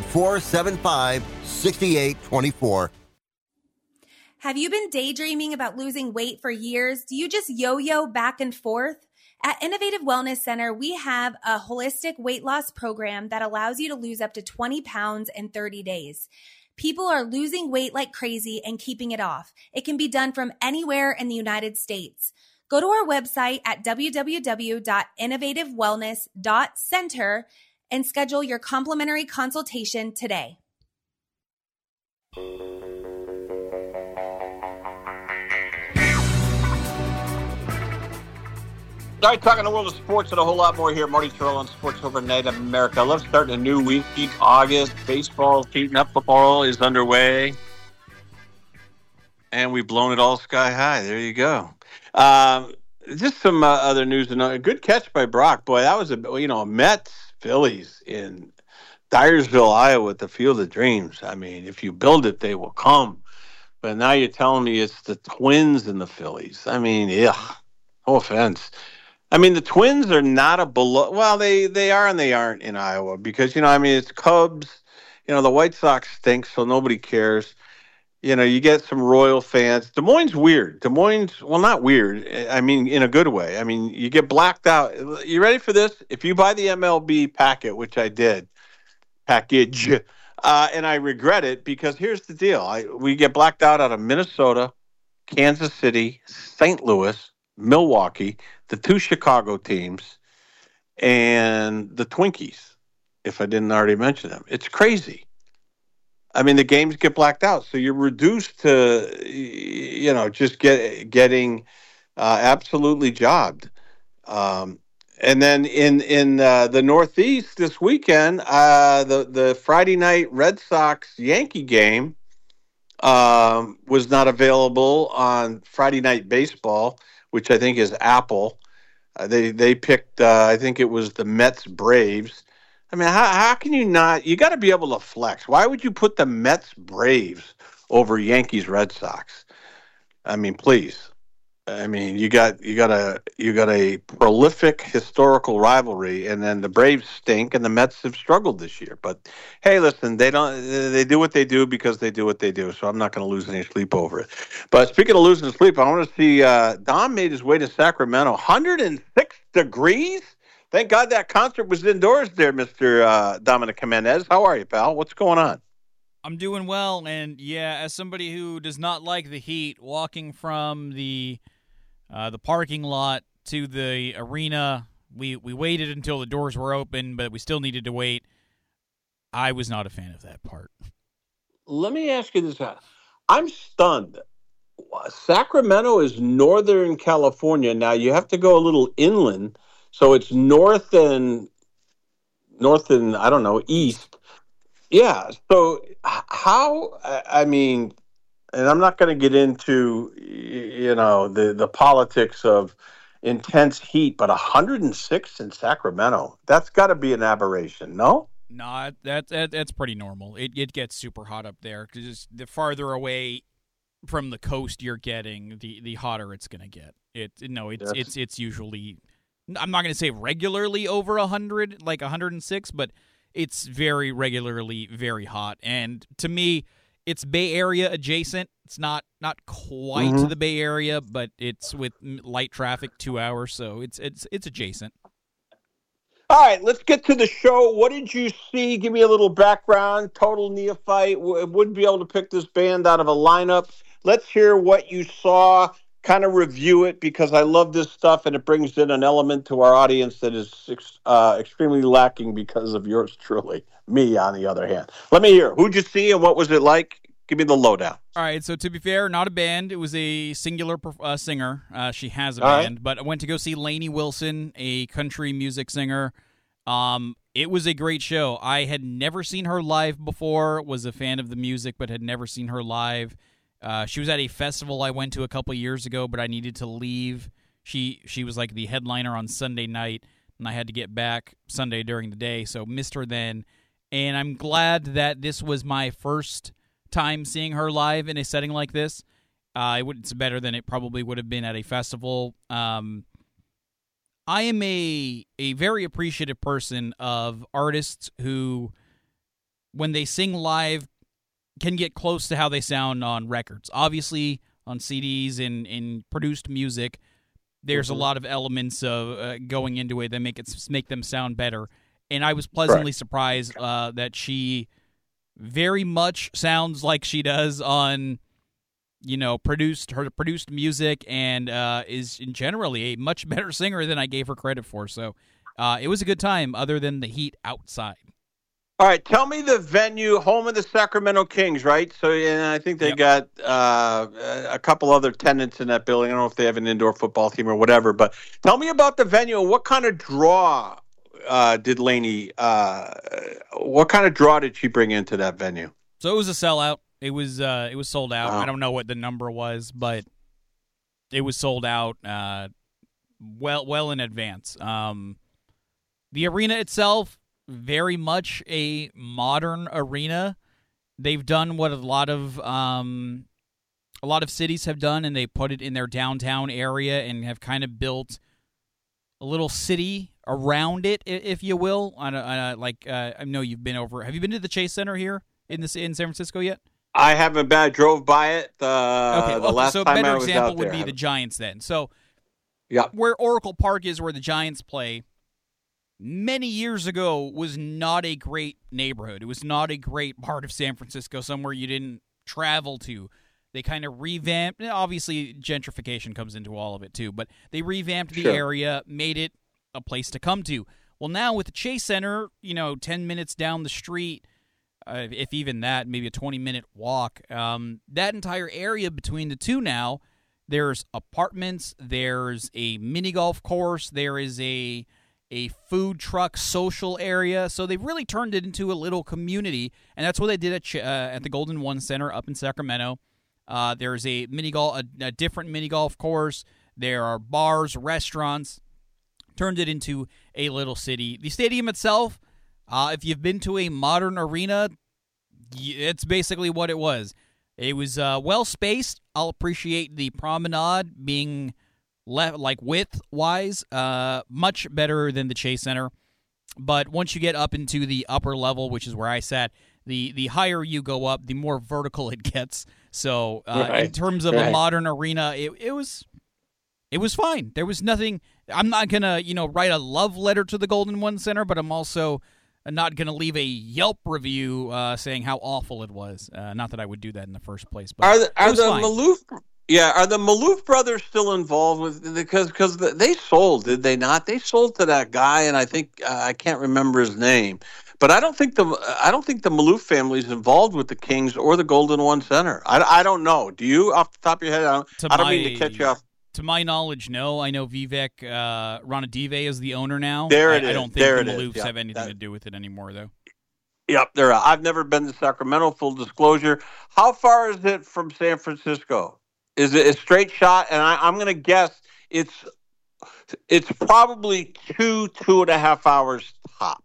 800-475-6824. Have you been daydreaming about losing weight for years? Do you just yo-yo back and forth? At Innovative Wellness Center, we have a holistic weight loss program that allows you to lose up to 20 pounds in 30 days. People are losing weight like crazy and keeping it off. It can be done from anywhere in the United States. Go to our website at www.innovativewellness.center and schedule your complimentary consultation today. All right, talking the world of sports and a whole lot more here. Marty Terrell on Sports Overnight America. I love starting a new week. August, baseball heating up, football is underway. And we've blown it all sky high. There you go. Just some other news. A good catch by Brock. Boy, that was a Mets, Phillies in Dyersville, Iowa at the Field of Dreams. I mean, if you build it, they will come. But now you're telling me it's the Twins and the Phillies. I mean, no offense. I mean, the Twins are not a below. Well, they are and they aren't in Iowa because, it's Cubs. The White Sox stink, so nobody cares. You get some Royal fans. Des Moines weird. Des Moines, well, not weird. I mean, in a good way. I mean, you get blacked out. You ready for this? If you buy the MLB packet, which I did, package, and I regret it because here's the deal. We get blacked out of Minnesota, Kansas City, St. Louis, Milwaukee, the 2 Chicago teams, and the Twinkies, if I didn't already mention them. It's crazy. I mean, the games get blacked out, so you're reduced to, just getting absolutely jobbed. And then in the Northeast this weekend, the Friday night Red Sox-Yankee game was not available on Friday Night Baseball, which I think is Apple. They picked, I think it was the Mets-Braves. I mean, how can you not? You got to be able to flex. Why would you put the Mets Braves over Yankees Red Sox? I mean, please. I mean, you got a prolific historical rivalry, and then the Braves stink, and the Mets have struggled this year. But hey, listen, they do what they do because they do what they do. So I'm not going to lose any sleep over it. But speaking of losing sleep, I want to see Dom made his way to Sacramento, 106 degrees. Thank God that concert was indoors there, Mr. Dominic Jimenez. How are you, pal? What's going on? I'm doing well, and yeah, as somebody who does not like the heat, walking from the parking lot to the arena, we waited until the doors were open, but we still needed to wait. I was not a fan of that part. Let me ask you this. I'm stunned. Sacramento is Northern California. Now, you have to go a little inland. So it's north and I don't know, east. Yeah. So how, I mean, and I'm not going to get into, the politics of intense heat, but 106 in Sacramento, that's got to be an aberration, no? No, that's pretty normal. It gets super hot up there because the farther away from the coast you're getting, the hotter it's going to get. It's usually... I'm not going to say regularly over 100, like 106, but it's very regularly very hot. And to me, it's Bay Area adjacent. It's not quite to the Bay Area, but it's with light traffic 2 hours, so it's adjacent. All right, let's get to the show. What did you see? Give me a little background. Total neophyte. Wouldn't be able to pick this band out of a lineup. Let's hear what you saw. Kind of review it because I love this stuff and it brings in an element to our audience that is extremely lacking because of yours truly. Me, on the other hand. Let me hear. Who'd you see and what was it like? Give me the lowdown. All right, so to be fair, not a band. It was a singular singer. She has a band. Right. But I went to go see Lainey Wilson, a country music singer. It was a great show. I had never seen her live before, was a fan of the music, but had never seen her live. She was at a festival I went to a couple years ago, but I needed to leave. She was like the headliner on Sunday night, and I had to get back Sunday during the day, so missed her then. And I'm glad that this was my first time seeing her live in a setting like this. It's better than it probably would have been at a festival. I am a very appreciative person of artists who, when they sing live, can get close to how they sound on records. Obviously, on CDs and in produced music, there's a lot of elements of going into it that make them sound better. And I was pleasantly surprised that she very much sounds like she does on, produced music, and is generally a much better singer than I gave her credit for. So it was a good time, other than the heat outside. All right, tell me the venue, home of the Sacramento Kings, right? So, and I think they got a couple other tenants in that building. I don't know if they have an indoor football team or whatever, but tell me about the venue. What kind of draw did Laney? What kind of draw did she bring into that venue? So it was a sellout. It was sold out. Wow. I don't know what the number was, but it was sold out well in advance. The arena itself, very much a modern arena. They've done what a lot of cities have done, and they put it in their downtown area and have kind of built a little city around it, if you will. I know you've been over. Have you been to the Chase Center here in San Francisco yet? I haven't been. I drove by it the last so time a better I was example out would there. be the Giants then. So yeah, where Oracle Park is, where the Giants play, many years ago was not a great neighborhood. It was not a great part of San Francisco, somewhere you didn't travel to. They kind of revamped. Obviously, gentrification comes into all of it too, but they revamped the area, made it a place to come to. Well, now with the Chase Center, 10 minutes down the street, if even that, maybe a 20-minute walk, that entire area between the two now, there's apartments, there's a mini golf course, there is a food truck social area. So they've really turned it into a little community, and that's what they did at the Golden One Center up in Sacramento. There's a different mini golf course. There are bars, restaurants. Turned it into a little city. The stadium itself, if you've been to a modern arena, it's basically what it was. It was well-spaced. I'll appreciate the promenade being width-wise, much better than the Chase Center. But once you get up into the upper level, which is where I sat, the higher you go up, the more vertical it gets. So in terms of a modern arena, it was fine. There was nothing. I'm not going to, write a love letter to the Golden One Center, but I'm also not going to leave a Yelp review saying how awful it was. Not that I would do that in the first place. But are the Maloof brothers still involved with, because they sold, did they not? They sold to that guy, and I think I can't remember his name. But I don't think the Maloof family is involved with the Kings or the Golden One Center. I don't know. Do you, off the top of your head? I don't mean to catch you off. To my knowledge, no. I know Vivek Ranadive is the owner now. I don't think the Maloofs have anything to do with it anymore, though. Yep, they're out. I've never been to Sacramento, full disclosure. How far is it from San Francisco? Is it a straight shot? And I'm going to guess it's probably 2.5 hours top.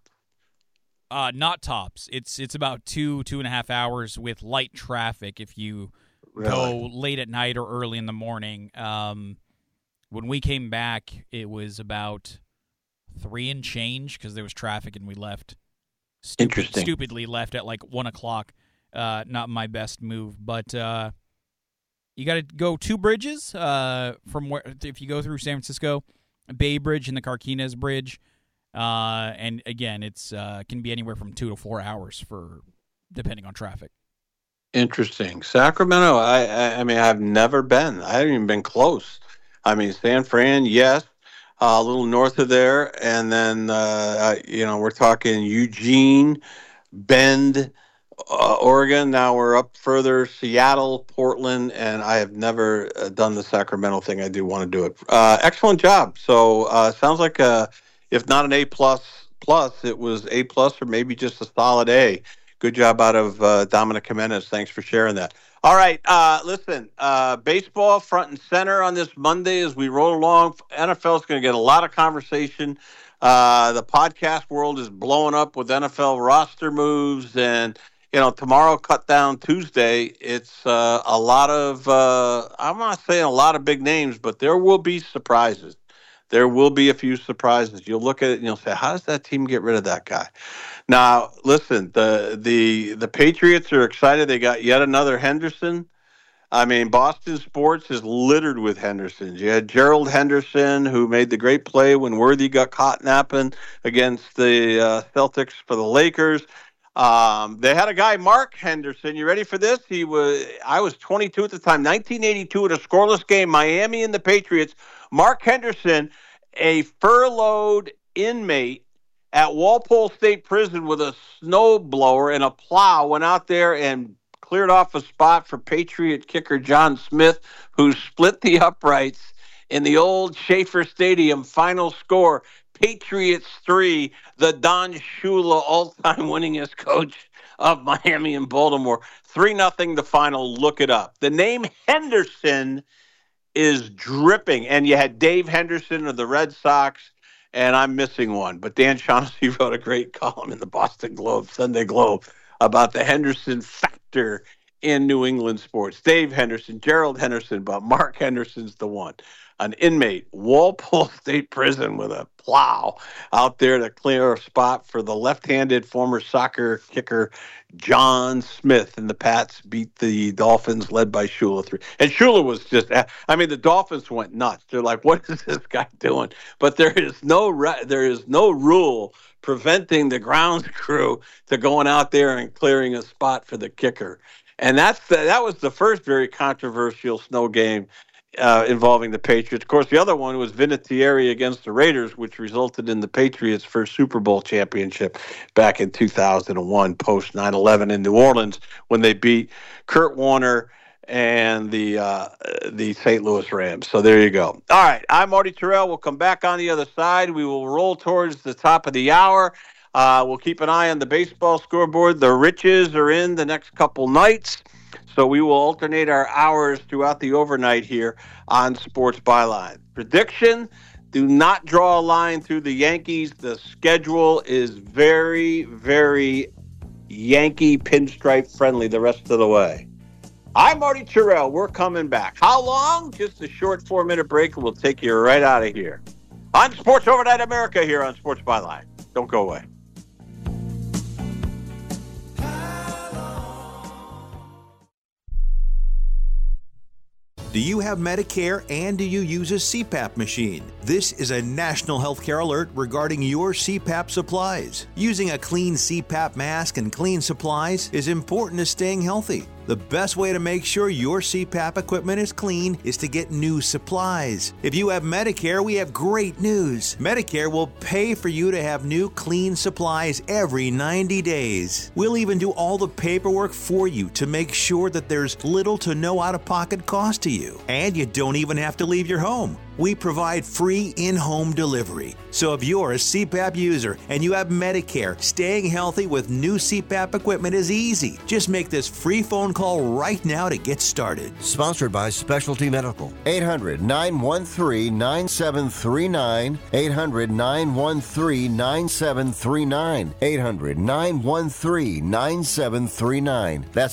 Not tops. It's about 2.5 hours with light traffic if you go late at night or early in the morning. When we came back, it was about 3 and change because there was traffic and we left. Stupidly left at 1 o'clock. Not my best move, but you got to go 2 bridges from where if you go through San Francisco, Bay Bridge and the Carquinez Bridge, and again, it's can be anywhere from 2 to 4 hours depending on traffic. Interesting. Sacramento, I mean, I've never been. I haven't even been close. I mean, San Fran, yes, a little north of there, and then we're talking Eugene, Bend, Oregon. Now we're up further, Seattle, Portland, and I have never done the Sacramento thing. I do want to do it. Excellent job. So sounds like if not an A++, it was A+, or maybe just a solid A. Good job out of Dominic Jimenez. Thanks for sharing that. All right, listen, baseball front and center on this Monday as we roll along. NFL is going to get a lot of conversation. The podcast world is blowing up with NFL roster moves, and tomorrow, Cut Down Tuesday. It's a lot of I'm not saying a lot of big names, but there will be surprises. There will be a few surprises. You'll look at it and you'll say, "How does that team get rid of that guy?" Now, listen, the Patriots are excited. They got yet another Henderson. I mean, Boston sports is littered with Hendersons. You had Gerald Henderson, who made the great play when Worthy got caught napping against the Celtics for the Lakers. They had a guy, Mark Henderson. You ready for this? I was 22 at the time, 1982, at a scoreless game, Miami and the Patriots. Mark Henderson, a furloughed inmate, at Walpole State Prison with a snow blower and a plow, went out there and cleared off a spot for Patriot kicker John Smith, who split the uprights in the old Schaefer Stadium. Final score, Patriots 3, the Don Shula all-time winningest coach of Miami and Baltimore. 3-0 the final. Look it up. The name Henderson is dripping, and you had Dave Henderson of the Red Sox, and I'm missing one. But Dan Shaughnessy wrote a great column in the Boston Globe, Sunday Globe, about the Henderson factor in New England sports. Dave Henderson, Gerald Henderson, but Mark Henderson's the one. An inmate, Walpole State Prison, with a plow out there to clear a spot for the left-handed former soccer kicker John Smith. And the Pats beat the Dolphins, led by Shula 3. And Shula was just, the Dolphins went nuts. They're like, what is this guy doing? But there is no rule preventing the grounds crew to going out there and clearing a spot for the kicker. And that was the first very controversial snow game involving the Patriots. Of course, the other one was Vinatieri against the Raiders, which resulted in the Patriots' first Super Bowl championship back in 2001, post 9/11 in New Orleans, when they beat Kurt Warner and the St. Louis Rams. So there you go. All right, I'm Marty Terrell. We'll come back on the other side. We will roll towards the top of the hour. We'll keep an eye on the baseball scoreboard. The Riches are in the next couple nights, so we will alternate our hours throughout the overnight here on Sports Byline. Prediction, do not draw a line through the Yankees. The schedule is very, very Yankee pinstripe friendly the rest of the way. I'm Marty Terrell. We're coming back. How long? Just a short 4-minute break, and we'll take you right out of here. On Sports Overnight America here on Sports Byline. Don't go away. Do you have Medicare and do you use a CPAP machine? This is a national healthcare alert regarding your CPAP supplies. Using a clean CPAP mask and clean supplies is important to staying healthy. The best way to make sure your CPAP equipment is clean is to get new supplies. If you have Medicare, we have great news. Medicare will pay for you to have new clean supplies every 90 days. We'll even do all the paperwork for you to make sure that there's little to no out-of-pocket cost to you. And you don't even have to leave your home. We provide free in-home delivery. So if you're a CPAP user and you have Medicare, staying healthy with new CPAP equipment is easy. Just make this free phone call right now to get started. Sponsored by Specialty Medical. 800-913-9739. 800-913-9739. 800-913-9739. That's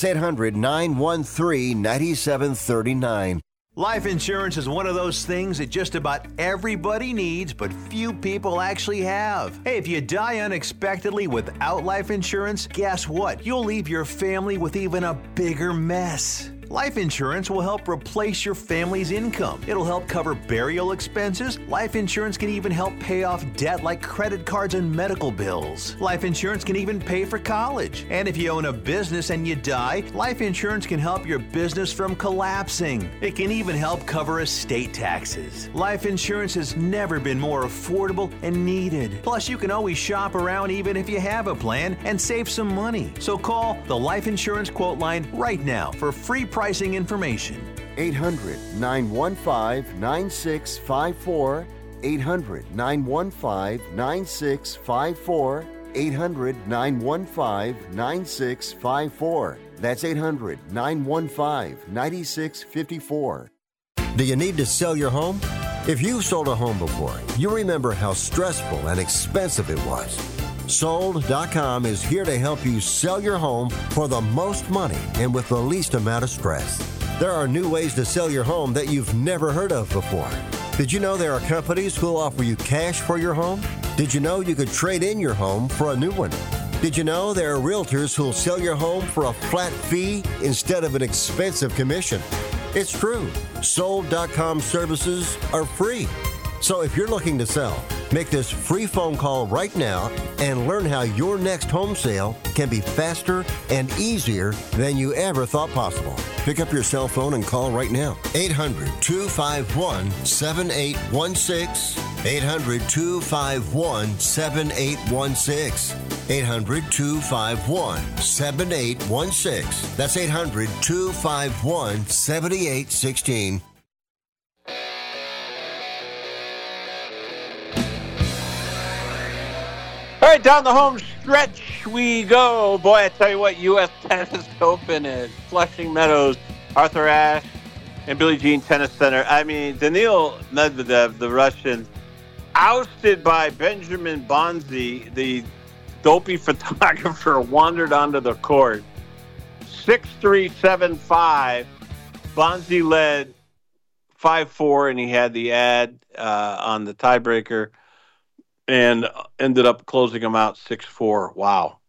800-913-9739. Life insurance is one of those things that just about everybody needs, but few people actually have. Hey, if you die unexpectedly without life insurance, guess what? You'll leave your family with even a bigger mess. Life insurance will help replace your family's income. It'll help cover burial expenses. Life insurance can even help pay off debt like credit cards and medical bills. Life insurance can even pay for college. And if you own a business and you die, life insurance can help your business from collapsing. It can even help cover estate taxes. Life insurance has never been more affordable and needed. Plus, you can always shop around even if you have a plan and save some money. So call the Life Insurance Quote Line right now for free pricing information. 800-915-9654. 800-915-9654. 800-915-9654. That's 800-915-9654. Do you need to sell your home? If you've sold a home before, you remember how stressful and expensive it was. Sold.com is here to help you sell your home for the most money and with the least amount of stress. There are new ways to sell your home that you've never heard of before. Did you know there are companies who'll offer you cash for your home? Did you know you could trade in your home for a new one? Did you know there are realtors who'll sell your home for a flat fee instead of an expensive commission? It's true. Sold.com services are free. So if you're looking to sell, make this free phone call right now and learn how your next home sale can be faster and easier than you ever thought possible. Pick up your cell phone and call right now. 800-251-7816. 800-251-7816. 800-251-7816. That's 800-251-7816. All right, down the home stretch we go. Boy, I tell you what, U.S. Tennis Open at Flushing Meadows, Arthur Ashe and Billie Jean Tennis Center. I mean, Daniil Medvedev, the Russian, ousted by Benjamin Bonzi, the dopey photographer, wandered onto the court. 6-3, 7-5. Bonzi led 5-4, and he had the ad on the tiebreaker. And ended up closing him out 6-4. Wow.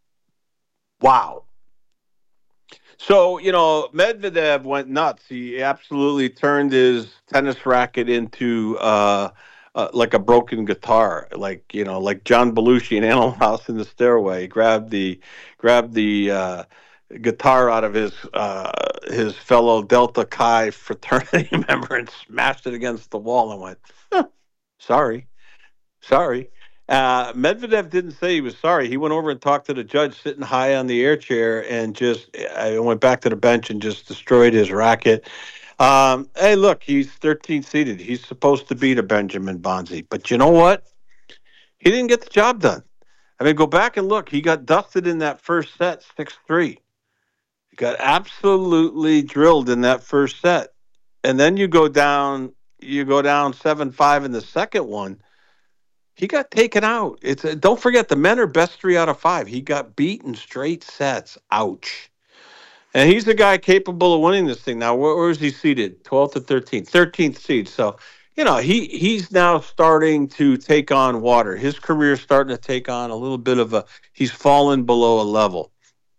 So, Medvedev went nuts. He absolutely turned his tennis racket into like a broken guitar, like John Belushi in Animal House in the Stairway. He grabbed the guitar out of his fellow Delta Chi fraternity member and smashed it against the wall and went, sorry. Medvedev didn't say he was sorry. He went over and talked to the judge sitting high on the air chair and just went back to the bench and just destroyed his racket. Hey, look, he's 13th seeded. He's supposed to beat a Benjamin Bonzi. But you know what? He didn't get the job done. I mean, go back and look. He got dusted in that first set, 6-3. He got absolutely drilled in that first set. And then you go down 7-5 in the second one. He got taken out. Don't forget, the men are best 3 out of 5. He got beaten straight sets. Ouch. And he's the guy capable of winning this thing. Now, where is he seated? 12th to 13th. 13th seed. So, he's now starting to take on water. His career's starting to take on a little bit of he's fallen below a level.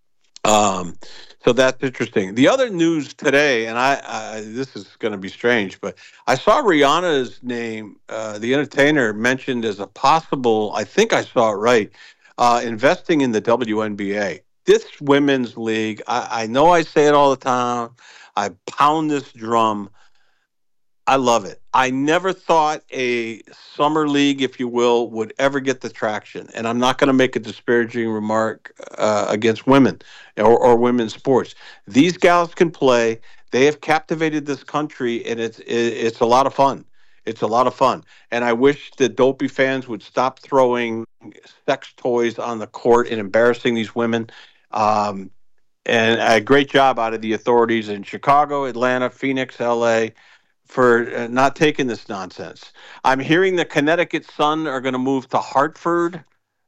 So that's interesting. The other news today, and I this is going to be strange, but I saw Rihanna's name, the entertainer, mentioned as a possible, I think I saw it right, investing in the WNBA. This women's league, I know I say it all the time. I pound this drum. I love it. I never thought a summer league, if you will, would ever get the traction. And I'm not going to make a disparaging remark against women or women's sports. These gals can play. They have captivated this country, and it's a lot of fun. It's a lot of fun. And I wish the dopey fans would stop throwing sex toys on the court and embarrassing these women. And a great job out of the authorities in Chicago, Atlanta, Phoenix, L.A., for not taking this nonsense. I'm hearing the Connecticut Sun are going to move to Hartford.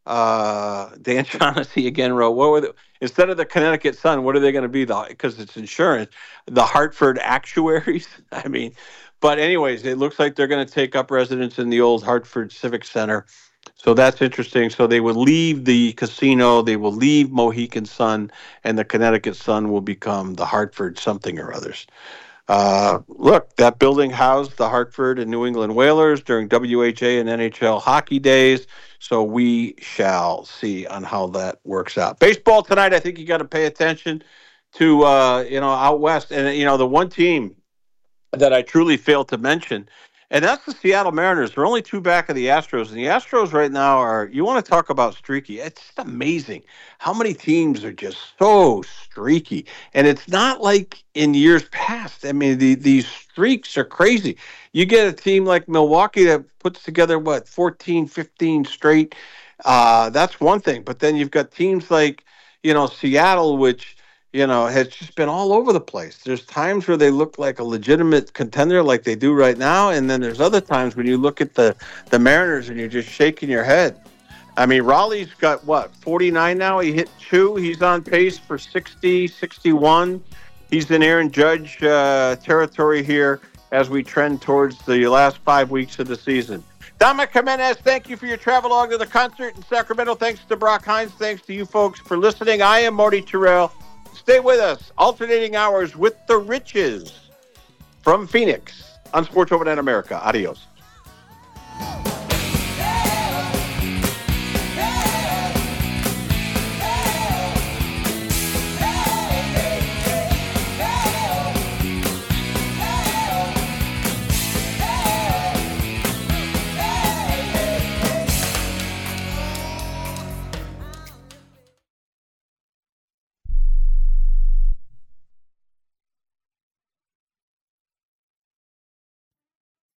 Dan Shaughnessy again wrote, instead of the Connecticut Sun, what are they going to be? Because it's insurance, the Hartford Actuaries. I mean, but anyways, it looks like they're going to take up residence in the old Hartford Civic Center. So that's interesting. So they will leave the casino, they will leave Mohegan Sun, and the Connecticut Sun will become the Hartford something or others. Look, that building housed the Hartford and New England Whalers during WHA and NHL hockey days. So we shall see on how that works out. Baseball tonight, I think you got to pay attention to, out west. And, the one team that I truly failed to mention, and that's the Seattle Mariners. They're only 2 back of the Astros. And the Astros right now you want to talk about streaky. It's just amazing how many teams are just so streaky. And it's not like in years past. I mean, these streaks are crazy. You get a team like Milwaukee that puts together, 14, 15 straight. That's one thing. But then you've got teams like, Seattle, which, has just been all over the place. There's times where they look like a legitimate contender like they do right now, and then there's other times when you look at the Mariners and you're just shaking your head. I mean, Raleigh's got, 49 now? He hit 2. He's on pace for 60, 61. He's in Aaron Judge territory here as we trend towards the last 5 weeks of the season. Dominic Jimenez, thank you for your travelogue to the concert in Sacramento. Thanks to Brock Hines. Thanks to you folks for listening. I am Marty Terrell. Stay with us, alternating hours with the Riches from Phoenix on Sports Overnight America. Adios.